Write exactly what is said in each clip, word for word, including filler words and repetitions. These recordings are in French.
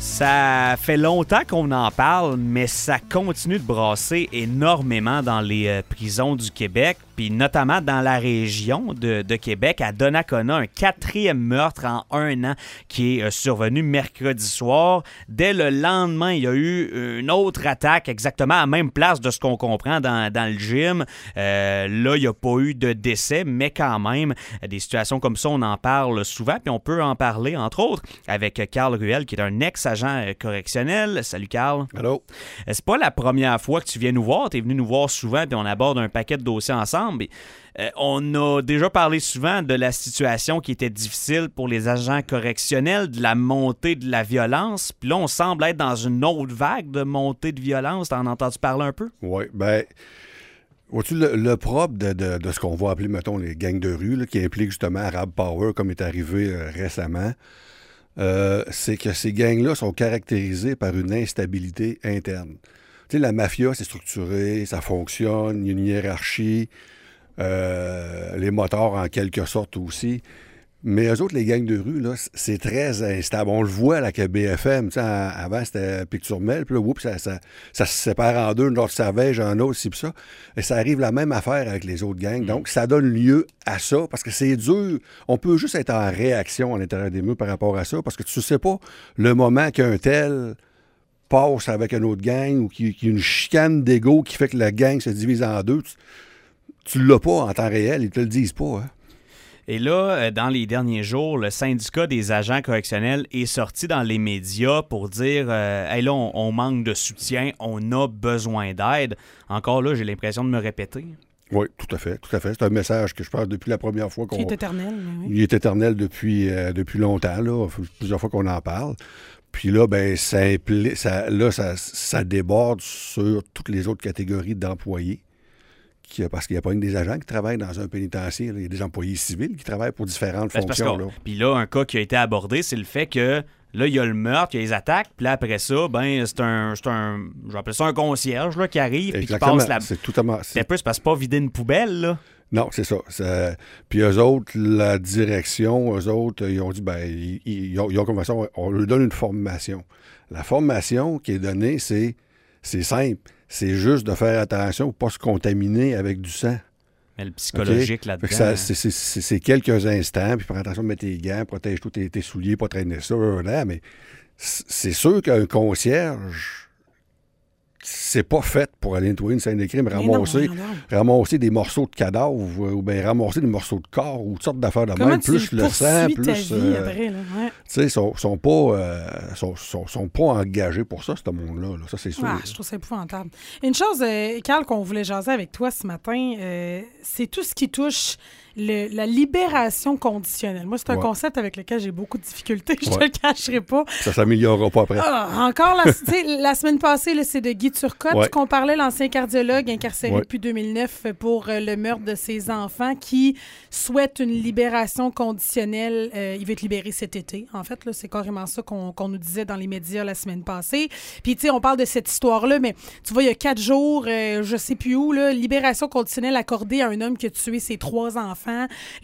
Ça fait longtemps qu'on en parle, mais ça continue de brasser énormément dans les euh, prisons du Québec, puis notamment dans la région de, de Québec, à Donnacona, un quatrième meurtre en un an qui est euh, survenu mercredi soir. Dès le lendemain, il y a eu une autre attaque exactement à la même place de ce qu'on comprend dans, dans le gym. Euh, là, il n'y a pas eu de décès, mais quand même, des situations comme ça, on en parle souvent, puis on peut en parler, entre autres, avec Carl Ruel, qui est un ex-agent correctionnel. Salut, Carl. Allô. C'est pas la première fois que tu viens nous voir. Tu es venu nous voir souvent, puis on aborde un paquet de dossiers ensemble. Et, euh, on a déjà parlé souvent de la situation qui était difficile pour les agents correctionnels, de la montée de la violence. Puis là, on semble être dans une autre vague de montée de violence. T'en as entendu parler un peu? Oui, bien... Vois-tu, le, le propre de, de, de ce qu'on va appeler, mettons, les gangs de rue, là, qui impliquent justement Arab Power, comme est arrivé euh, récemment, euh, c'est que ces gangs-là sont caractérisés par une instabilité interne. Tu sais, la mafia, c'est structuré, ça fonctionne, il y a une hiérarchie, euh, les motards en quelque sorte aussi. Mais eux autres, les gangs de rue, là, c'est très instable. On le voit à la B F M. Avant, c'était Pic-sur-Mer, puis là, oups, ça, ça, ça se sépare en deux, une autre Savège, un autre, ci, puis ça. Et ça arrive la même affaire avec les autres gangs. Donc, ça donne lieu à ça, parce que c'est dur. On peut juste être en réaction à l'intérieur des murs par rapport à ça, parce que tu ne sais pas le moment qu'un tel passe avec un autre gang ou qu'il y a une chicane d'ego qui fait que la gang se divise en deux. Tu ne l'as pas en temps réel, ils te le disent pas, hein. Et là, dans les derniers jours, le syndicat des agents correctionnels est sorti dans les médias pour dire euh, « Hey là, on, on manque de soutien, on a besoin d'aide. » Encore là, j'ai l'impression de me répéter. Oui, tout à fait, tout à fait. C'est un message que je parle depuis la première fois qu'on... Qui est éternel, oui. Il est éternel depuis, euh, depuis longtemps, là, plusieurs fois qu'on en parle. Puis là, ben, ça, impli... ça, là ça, ça déborde sur toutes les autres catégories d'employés. Parce qu'il n'y a pas que des agents qui travaillent dans un pénitentiaire. Il y a des employés civils qui travaillent pour différentes ben, fonctions. Là. Puis là, un cas qui a été abordé, c'est le fait que là, il y a le meurtre, il y a les attaques, puis là, après ça, ben, c'est un, c'est un, je vais appeler ça un concierge, là, qui arrive, puis qui passe la... C'est totalement... C'est un peu, c'est parce que c'est pas vider une poubelle, là. Non, c'est ça. C'est... Puis eux autres, la direction, eux autres, ils ont dit, ben, ils, ils, ont, ils ont comme ça, on leur donne une formation. La formation qui est donnée, c'est, c'est simple. C'est juste de faire attention pour ne pas se contaminer avec du sang. Mais le psychologique okay? là-dedans... Ça, c'est, c'est, c'est, c'est quelques instants, puis prends attention de mettre tes gants, protège tous tes, tes souliers, pas traîner ça, là, mais c'est sûr qu'un concierge, c'est pas fait pour aller nettoyer une scène de crime, ramasser, non, non, non. ramasser des morceaux de cadavres, ou bien ramasser des morceaux de corps, ou toutes sortes d'affaires de même, plus le sang, plus... Ta vie euh, après, là, ouais. Tu sais, ils sont, sont, pas, euh, sont, sont, sont pas engagés pour ça, ce monde-là. Là. Ça, c'est sûr. Ah, je trouve ça épouvantable. Une chose, euh, Carl, qu'on voulait jaser avec toi ce matin, euh, c'est tout ce qui touche le, la libération conditionnelle. Moi, c'est un ouais. concept avec lequel j'ai beaucoup de difficultés, je ne ouais. te le cacherai pas. Ça s'améliorera pas après. Ah, encore, la, la semaine passée, là, c'est de Guy Turcotte ouais. qu'on parlait, l'ancien cardiologue incarcéré ouais. depuis deux mille neuf pour euh, le meurtre de ses enfants, qui souhaite une libération conditionnelle. Euh, il veut être libéré cet été, en fait. Là, c'est carrément ça qu'on, qu'on nous disait dans les médias la semaine passée. Puis, tu sais, on parle de cette histoire-là, mais tu vois, il y a quatre jours, euh, je sais plus où, là, libération conditionnelle accordée à un homme qui a tué ses trois enfants. Là,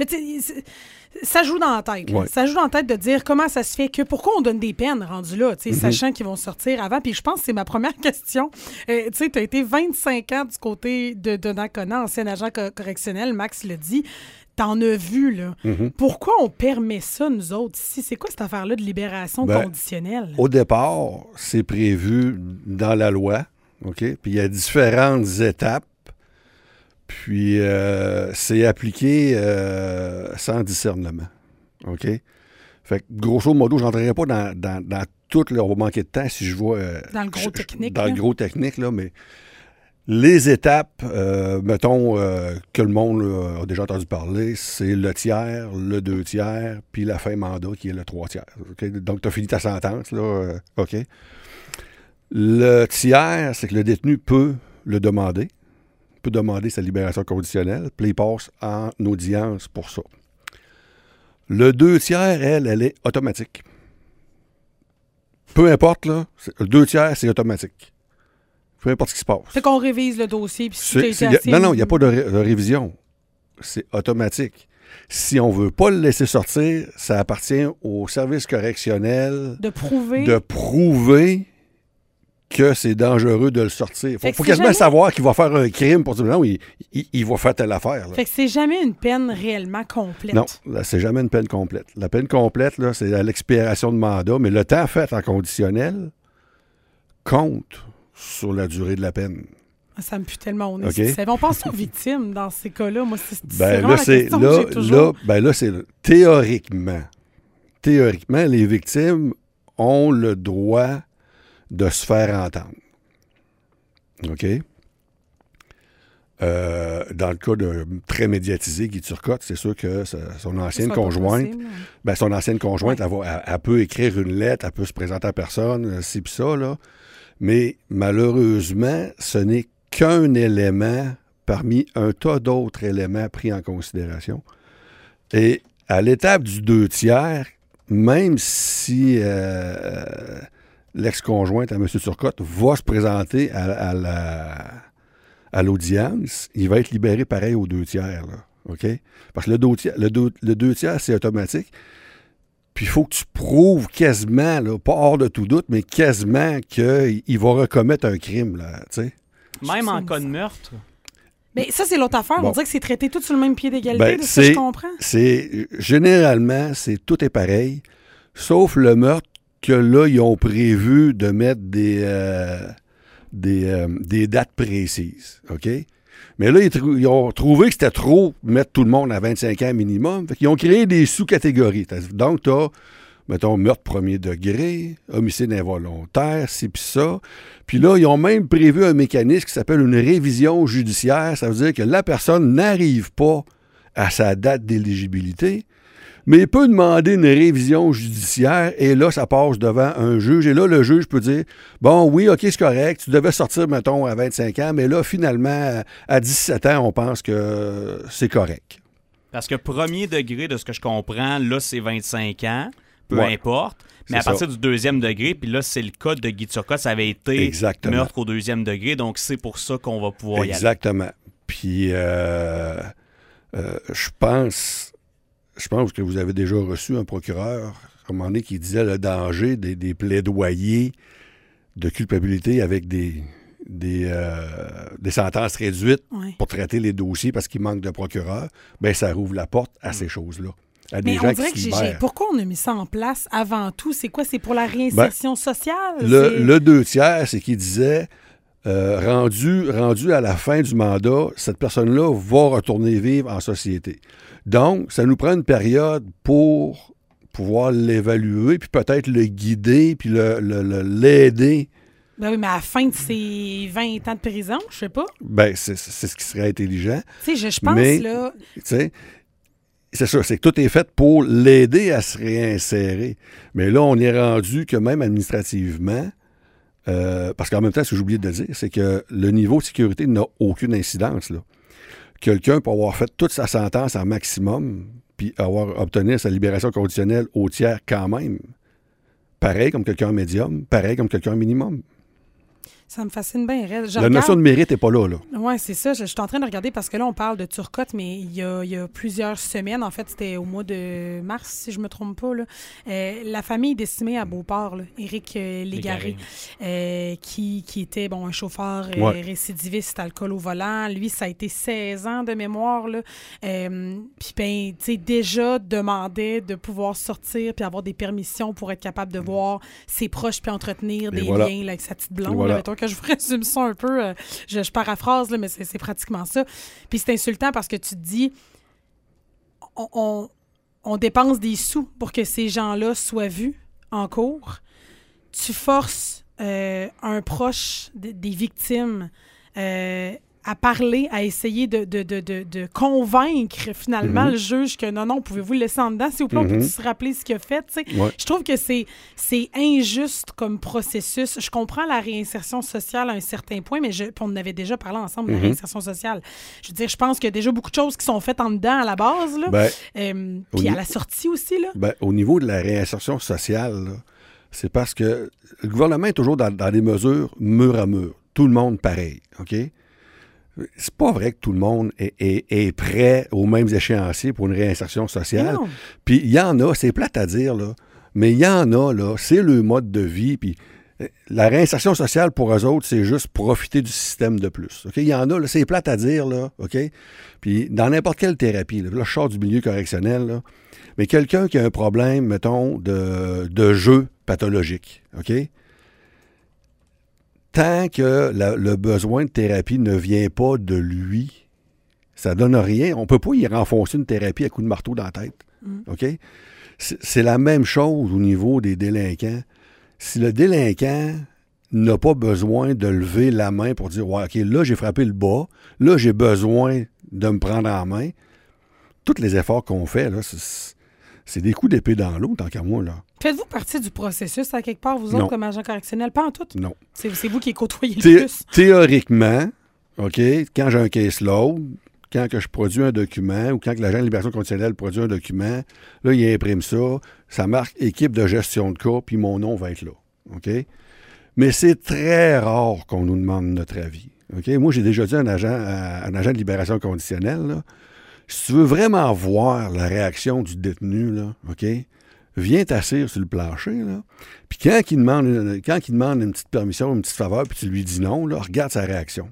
ça joue dans la tête. Ouais. Ça joue dans la tête de dire comment ça se fait que, pourquoi on donne des peines rendues là, mm-hmm. sachant qu'ils vont sortir avant. Puis je pense que c'est ma première question. Euh, tu sais, tu as été vingt-cinq ans du côté de Donnacona, ancien agent co- correctionnel, Max le dit. T'en as vu, là. Mm-hmm. Pourquoi on permet ça, nous autres, ici? C'est quoi cette affaire-là de libération ben, conditionnelle? Au départ, c'est prévu dans la loi, OK? Puis il y a différentes étapes. Puis, euh, c'est appliqué euh, sans discernement. OK? Fait que, grosso modo, je n'entrerai pas dans, dans, dans tout, là, on va manquer de temps si je vois... Euh, dans le gros technique. Dans là. le gros technique, là, mais les étapes, euh, mettons, euh, que le monde là, a déjà entendu parler, c'est le tiers, le deux tiers, puis la fin mandat qui est le trois tiers. Okay? Donc, tu as fini ta sentence, là, euh, OK? Le tiers, c'est que le détenu peut le demander. Peut demander sa libération conditionnelle, puis il passe en audience pour ça. Le deux tiers, elle, elle est automatique. Peu importe, là, le deux tiers, c'est automatique. Peu importe ce qui se passe. C'est qu'on révise le dossier, puis si c'est, c'est, assez... Non, non, il n'y a pas de, ré- de révision. C'est automatique. Si on ne veut pas le laisser sortir, ça appartient au service correctionnel de prouver, de prouver que c'est dangereux de le sortir. Il faut, faut quasiment jamais... savoir qu'il va faire un crime pour dire non, il, il, il va faire telle affaire. Là. Fait que c'est jamais une peine réellement complète. Non, là, c'est jamais une peine complète. La peine complète, là, c'est à l'expiration de mandat, mais le temps fait en conditionnel compte sur la durée de la peine. Ça me pue tellement au nez. Okay. On pense aux victimes dans ces cas-là. Moi, c'est, c'est ben, vraiment là, la c'est, question là, que j'ai toujours. Là, ben là, c'est théoriquement. Théoriquement, les victimes ont le droit de se faire entendre. OK? Euh, dans le cas de très médiatisé, Guy Turcotte, c'est sûr que sa, son ancienne conjointe, possible, hein. ben, son ancienne conjointe, ouais. elle, va, elle, elle peut écrire une lettre, elle peut se présenter à personne, ci pis ça, là. Mais malheureusement, ce n'est qu'un élément parmi un tas d'autres éléments pris en considération. Et à l'étape du deux tiers, même si euh, l'ex-conjointe à M. Turcotte va se présenter à, à, la, à l'audience, il va être libéré pareil aux deux tiers. Là, OK? Parce que le deux tiers, le deux, le deux tiers c'est automatique. Puis il faut que tu prouves quasiment, là, pas hors de tout doute, mais quasiment qu'il va recommettre un crime. Là, t'sais. Même en cas de meurtre. Mais ça, c'est l'autre affaire. Bon. On dirait que c'est traité tout sur le même pied d'égalité, ben, de ce que je comprends. C'est, généralement, c'est, tout est pareil, sauf le meurtre que là, ils ont prévu de mettre des, euh, des, euh, des dates précises. OK? Mais là, ils, trou- ils ont trouvé que c'était trop mettre tout le monde à vingt-cinq ans minimum. Fait qu'ils ont créé des sous-catégories. Donc, tu as, mettons, meurtre premier degré, homicide involontaire, ci pis ça. Puis là, ils ont même prévu un mécanisme qui s'appelle une révision judiciaire. Ça veut dire que la personne n'arrive pas à sa date d'éligibilité, mais il peut demander une révision judiciaire et là, ça passe devant un juge. Et là, le juge peut dire, bon, oui, OK, c'est correct, tu devais sortir, mettons, à vingt-cinq ans, mais là, finalement, à dix-sept ans, on pense que c'est correct. Parce que premier degré, de ce que je comprends, là, c'est vingt-cinq ans, peu ouais, importe. Mais à ça. Partir du deuxième degré, puis là, c'est le cas de Guy Turcotte, ça avait été Exactement. meurtre au deuxième degré, donc c'est pour ça qu'on va pouvoir Exactement. y aller. Exactement. Puis, euh, euh, je pense... Je pense que vous avez déjà reçu un procureur, à un moment donné, qui disait le danger des, des plaidoyers de culpabilité avec des, des, euh, des sentences réduites oui. pour traiter les dossiers parce qu'il manque de procureurs. Bien, ça rouvre la porte à ces choses-là. À des Mais gens on dirait qui que se j'ai, j'ai, pourquoi on a mis ça en place avant tout? C'est quoi? C'est pour la réinsertion ben, sociale? Le, c'est... le deux tiers, c'est qu'il disait... Euh, rendu, rendu à la fin du mandat, cette personne-là va retourner vivre en société. Donc, ça nous prend une période pour pouvoir l'évaluer, puis peut-être le guider, puis le, le, le, l'aider. Ben oui, mais à la fin de ses vingt ans de prison, je sais pas. Ben, c'est, c'est ce qui serait intelligent. Tu sais, je, je pense, mais, là... Tu sais, c'est ça, c'est que tout est fait pour l'aider à se réinsérer. Mais là, on est rendu que même administrativement, Euh, parce qu'en même temps, ce que j'ai oublié de dire, c'est que le niveau de sécurité n'a aucune incidence. Là. Quelqu'un peut avoir fait toute sa sentence en maximum, puis avoir obtenu sa libération conditionnelle au tiers quand même. Pareil comme quelqu'un en médium, pareil comme quelqu'un en minimum. Ça me fascine bien. Je la regarde... notion de mérite n'est pas là. là. Oui, c'est ça. Je, je suis en train de regarder parce que là, on parle de Turcotte, mais il y a, il y a plusieurs semaines, en fait, c'était au mois de mars, si je ne me trompe pas, là, euh, la famille décimée à Beauport, là, Éric euh, Légaré, euh, qui, qui était bon, un chauffeur euh, ouais. récidiviste, alcool au volant. Lui, ça a été seize ans de mémoire. Là. Euh, puis, ben, tu sais, déjà demandait de pouvoir sortir puis avoir des permissions pour être capable de voir ses proches puis entretenir Et des voilà. liens là, avec sa petite blonde. Voilà. Là, que je vous résume ça un peu, euh, je, je paraphrase, là, mais c'est, c'est pratiquement ça. Puis c'est insultant parce que tu te dis, on, on, on dépense des sous pour que ces gens-là soient vus en cours. Tu forces euh, un proche de, des victimes euh, à parler, à essayer de, de, de, de, de convaincre finalement mm-hmm. le juge que non, non, pouvez-vous le laisser en dedans? S'il vous plaît, mm-hmm. on peut se rappeler ce qu'il a fait? Ouais. Je trouve que c'est, c'est injuste comme processus. Je comprends la réinsertion sociale à un certain point, mais je, on en avait déjà parlé ensemble, mm-hmm. de la réinsertion sociale. Je veux dire, je pense qu'il y a déjà beaucoup de choses qui sont faites en dedans à la base, là. Ben, euh, puis ni- à la sortie aussi. Là. Ben, au niveau de la réinsertion sociale, là, c'est parce que le gouvernement est toujours dans, dans des mesures mur à mur. Tout le monde pareil, OK? c'est pas vrai que tout le monde est, est, est prêt aux mêmes échéanciers pour une réinsertion sociale. Puis il y en a, c'est plate à dire, là, mais il y en a, là, c'est le mode de vie, puis la réinsertion sociale, pour eux autres, c'est juste profiter du système de plus. Okay? Il y en a, là, c'est plate à dire, là, OK? Puis dans n'importe quelle thérapie, là, là je sors du milieu correctionnel, là, mais quelqu'un qui a un problème, mettons, de, de jeu pathologique, OK? Tant que la, le besoin de thérapie ne vient pas de lui, ça donne rien. On ne peut pas y renfoncer une thérapie à coups de marteau dans la tête, mm. OK? C'est, c'est la même chose au niveau des délinquants. Si le délinquant n'a pas besoin de lever la main pour dire « Ouais, OK, là, j'ai frappé le bas, là, j'ai besoin de me prendre en main », tous les efforts qu'on fait, là, c'est, c'est des coups d'épée dans l'eau, tant qu'à moi, là. Faites-vous partie du processus, à quelque part, vous autres, non. comme agent correctionnel? Pas en tout? Non. C'est, c'est vous qui côtoyez le Thé- plus? Théoriquement, OK, quand j'ai un caseload, quand que je produis un document ou quand que l'agent de libération conditionnelle produit un document, là, il imprime ça, ça marque équipe de gestion de cas, puis mon nom va être là. OK? Mais c'est très rare qu'on nous demande notre avis. OK? Moi, j'ai déjà dit à un agent, à un agent de libération conditionnelle, là, si tu veux vraiment voir la réaction du détenu, là, OK? Viens t'asseoir sur le plancher, là. Puis quand il demande une, quand il demande une petite permission, une petite faveur, puis tu lui dis non, là, regarde sa réaction.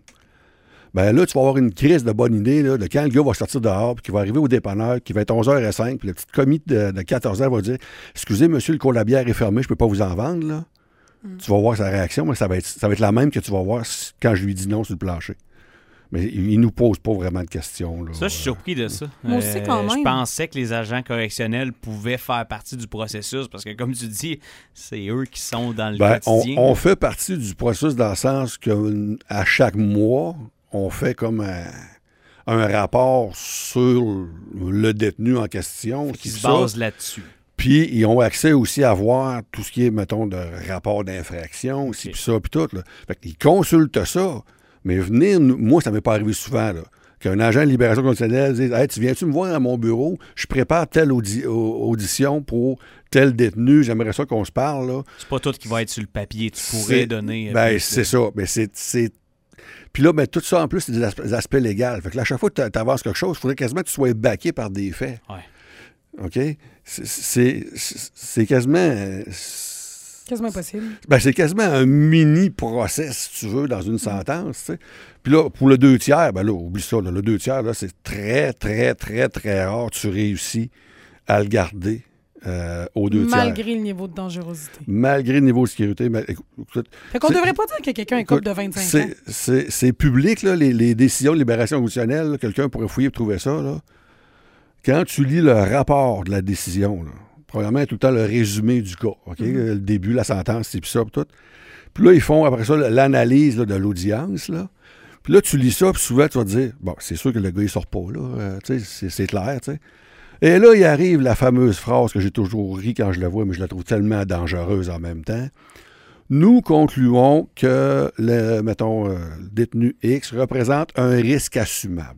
Ben là, tu vas avoir une crise de bonne idée là, de quand le gars va sortir dehors, puis qu'il va arriver au dépanneur, qui va être onze heures cinq, puis le petit commis de, de quatorze heures va dire « Excusez, monsieur, le cours de la bière est fermé, je peux pas vous en vendre. » là. Mm. Tu vas voir sa réaction, mais ça va, être, ça va être la même que tu vas voir quand je lui dis non sur le plancher. Mais il, il nous pose pas vraiment de questions. Là. Ça, je suis surpris de ça. Moi aussi, quand même. Je pensais que les agents correctionnels pouvaient faire partie du processus, parce que, comme tu dis, c'est eux qui sont dans le ben, quotidien. On, on fait partie du processus dans le sens qu'à chaque mois, on fait comme un, un rapport sur le détenu en question. Qui se base ça. Là-dessus. Puis, ils ont accès aussi à voir tout ce qui est, mettons, de rapport d'infraction, okay. Puis ça, puis tout. Là. Fait qu'ils consultent ça. Mais venir, moi, ça ne m'est pas arrivé souvent, là, qu'un agent de libération conditionnelle dise « Hey, tu viens-tu me voir à mon bureau? Je prépare telle audi- audition pour tel détenu. J'aimerais ça qu'on se parle. » là. C'est pas tout qui va être sur le papier. Tu pourrais c'est, donner... Ben, c'est de... ça. Mais c'est... c'est... Puis là, ben, tout ça, en plus, c'est des aspects, des aspects légaux. Fait que là, à chaque fois que tu avances quelque chose, il faudrait quasiment que tu sois backé par des faits. Ouais. OK? C'est, c'est, c'est quasiment... C'est quasiment impossible. Ben, c'est quasiment un mini-procès, si tu veux, dans une sentence. T'sais. Puis là, pour le deux tiers, ben là, oublie ça. Là, le deux tiers, là, c'est très, très, très, très rare. Tu réussis à le garder euh, aux deux Malgré tiers. Malgré le niveau de dangerosité. Malgré le niveau de sécurité. Mais, écoute, fait qu'on ne devrait pas dire que quelqu'un est couple de vingt-cinq c'est, ans. C'est, c'est public, là, les, les décisions de libération conditionnelle. Là, quelqu'un pourrait fouiller et trouver ça. Là. Quand tu lis le rapport de la décision, là, premièrement, tout le temps le résumé du cas, OK? Mm-hmm. Le début, la sentence, c'est puis ça, puis tout. Puis là, ils font après ça l'analyse là, de l'audience, là. Puis là, tu lis ça, puis souvent, tu vas te dire, bon, c'est sûr que le gars, il sort pas, là. Euh, tu sais, c'est, c'est clair, tu sais. Et là, il arrive la fameuse phrase que j'ai toujours ri quand je la vois, mais je la trouve tellement dangereuse en même temps. Nous concluons que le, mettons, euh, le détenu X représente un risque assumable.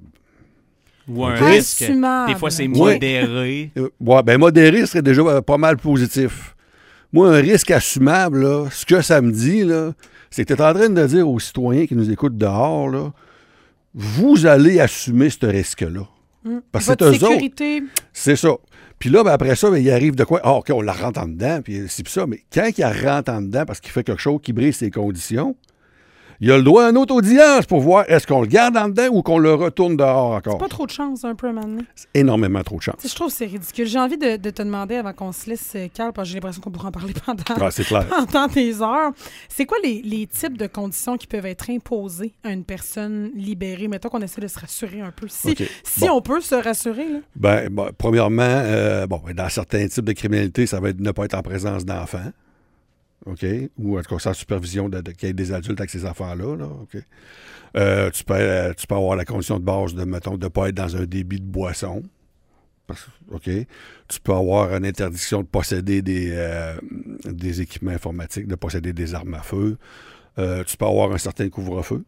Ou un okay. risque. Assumable. Des fois, c'est modéré. Oui, ouais, ben modéré serait déjà pas mal positif. Moi, un risque assumable, là, ce que ça me dit, là, c'est que tu es en train de dire aux citoyens qui nous écoutent dehors, là, vous allez assumer ce risque-là. Mmh. Parce que Votre c'est eux sécurité. autres. C'est ça. Puis là, ben après ça, ben, il arrive de quoi? Ah, OK, on la rentre en dedans, puis c'est puis ça. Mais quand il rentre en dedans parce qu'il fait quelque chose qui brise ses conditions, il a le droit à une autre audience pour voir est-ce qu'on le garde en dedans ou qu'on le retourne dehors encore. C'est pas trop de chance, un peu, maintenant. C'est énormément trop de chance. T'sais, je trouve que c'est ridicule. J'ai envie de, de te demander, avant qu'on se laisse calme, parce que j'ai l'impression qu'on pourra en parler pendant, ah, c'est clair. pendant tes heures. C'est quoi les, les types de conditions qui peuvent être imposées à une personne libérée? Mettons qu'on essaie de se rassurer un peu. Si, okay. si bon. on peut se rassurer, là. Ben, ben premièrement, euh, bon, dans certains types de criminalité, ça va être ne pas être en présence d'enfants. OK? Ou en tout cas, sans supervision de, de, qu'il y ait des adultes avec ces affaires-là. Là, OK? Euh, tu, peux, euh, tu peux avoir la condition de base de, mettons, de ne pas être dans un débit de boisson. Parce, OK? Tu peux avoir une interdiction de posséder des, euh, des équipements informatiques, de posséder des armes à feu. Euh, tu peux avoir un certain couvre-feu.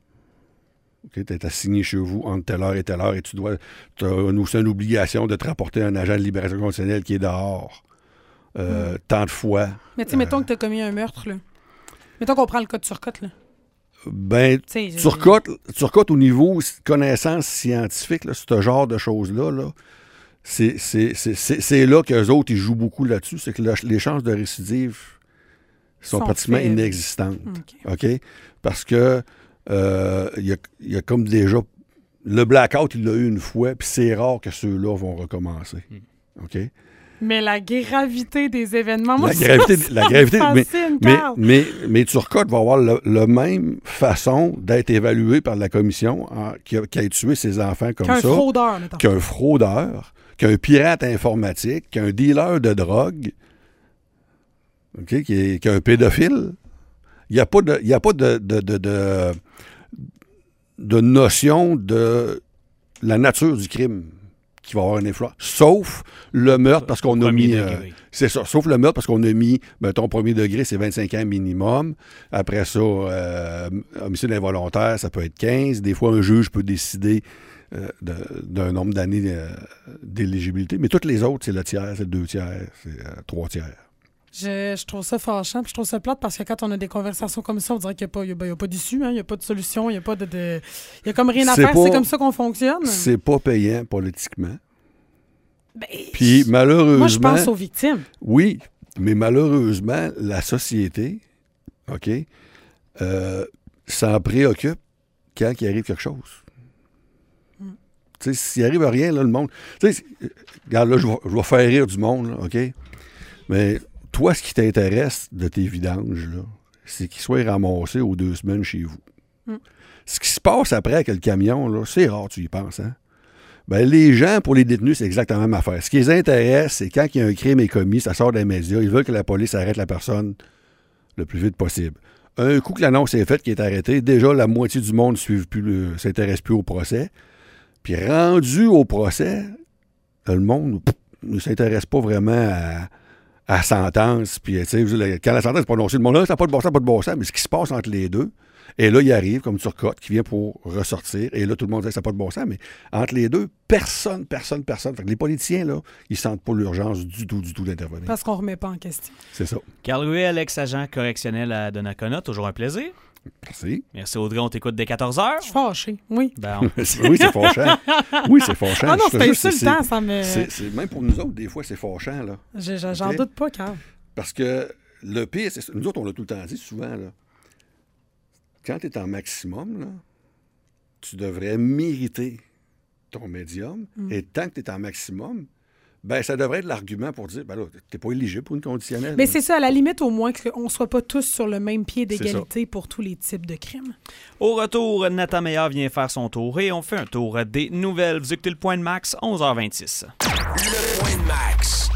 OK? Tu es assigné chez vous entre telle heure et telle heure et tu dois. Tu as aussi une obligation de te rapporter un agent de libération conditionnelle qui est dehors. Euh, mmh. Tant de fois. Mais tu sais, euh, mettons que tu as commis un meurtre, là. Mettons qu'on prend le code sur cote, là. Ben, Turcotte, Turcotte, au niveau connaissance scientifique, là, ce genre de choses-là, là, c'est, c'est, c'est, c'est, c'est là qu'eux autres, ils jouent beaucoup là-dessus. C'est que la, les chances de récidive sont, sont pratiquement faibles. Inexistantes. OK? okay? Parce que il euh, y, y a comme déjà... Le blackout, il l'a eu une fois, puis c'est rare que ceux-là vont recommencer. OK? Mais la gravité des événements, moi, la gravité, la gravité, mais, mais, mais, mais Turcotte va avoir le, le même façon d'être évalué par la commission hein, qui, a, qui a tué ses enfants comme qu'un ça. Fraudeur, mettons. Qu'un fraudeur, qu'un pirate informatique, qu'un dealer de drogue, okay, qui est, qu'un pédophile. Il n'y a pas de, il y a pas de, de, de, de, de notion de la nature du crime qui va avoir une influence. Sauf le meurtre parce qu'on a mis... Euh, c'est ça. Sauf le meurtre parce qu'on a mis, mettons, premier degré, c'est vingt-cinq ans minimum. Après ça, euh, homicide involontaire, ça peut être quinze. Des fois, un juge peut décider euh, de, d'un nombre d'années euh, d'éligibilité. Mais toutes les autres, c'est le tiers, c'est le deux tiers, c'est euh, trois tiers. Je, je trouve ça fâchant, puis je trouve ça plate parce que quand on a des conversations comme ça, on dirait qu'il n'y a pas, il y a, il y a pas d'issue, hein, il n'y a pas de solution, il n'y a pas de, de... Il y a comme rien à c'est faire, pas, c'est comme ça qu'on fonctionne. C'est pas payant politiquement. Ben, puis malheureusement... Moi, je pense aux victimes. Oui, mais malheureusement, la société, OK, euh, s'en préoccupe quand il arrive quelque chose. Mm. Tu sais, s'il arrive à rien, là, le monde... Tu sais, regarde, là, je vais, je vais faire rire du monde, là, OK? Mais... Toi, ce qui t'intéresse de tes vidanges, là, c'est qu'ils soient ramassés aux deux semaines chez vous. Mm. Ce qui se passe après avec le camion, là, c'est rare, tu y penses, hein? Ben, les gens, pour les détenus, c'est exactement la même affaire. Ce qui les intéresse, c'est quand il y a un crime est commis, ça sort des médias, ils veulent que la police arrête la personne le plus vite possible. Un coup que l'annonce est faite, qui est arrêté, déjà, la moitié du monde ne s'intéresse plus au procès. Puis rendu au procès, le monde ne s'intéresse pas vraiment à... à sentence, puis tu sais, quand la sentence est prononcée, le monde là, ça n'a pas de bon sens, pas de bon sens, mais ce qui se passe entre les deux, et là, il arrive, comme Turcotte, qui vient pour ressortir, et là, tout le monde dit que ça n'a pas de bon sens, mais entre les deux, personne, personne, personne. Fait que les politiciens, là, ils sentent pas l'urgence du tout, du tout d'intervenir. Parce qu'on ne remet pas en question. C'est ça. Carl Ruel, ex-agent correctionnel à Donnacona, toujours un plaisir. Merci. Merci Audrey, on t'écoute dès quatorze heures. Je suis fâché, oui. Ben, on... oui, c'est fâchant. Oui, c'est fâchant. Ah non, c'est insultant, ça me... C'est, c'est, même pour nous autres, des fois, c'est fâchant, là. Je, je, j'en okay? doute pas, Carl. Parce que le pire, c'est... Nous autres, on l'a tout le temps dit, souvent, là. Quand tu es en maximum, là, tu devrais mériter ton médium. Mm. Et tant que tu es en maximum, ben ça devrait être l'argument pour dire, ben là, t'es pas éligible pour une conditionnelle. Mais là. C'est ça, à la limite, au moins qu'on ne soit pas tous sur le même pied d'égalité pour tous les types de crimes. Au retour, Nathan Meillard vient faire son tour et on fait un tour des nouvelles. Vous écoutez le Point de Max, onze heures vingt-six. Le Point de Max.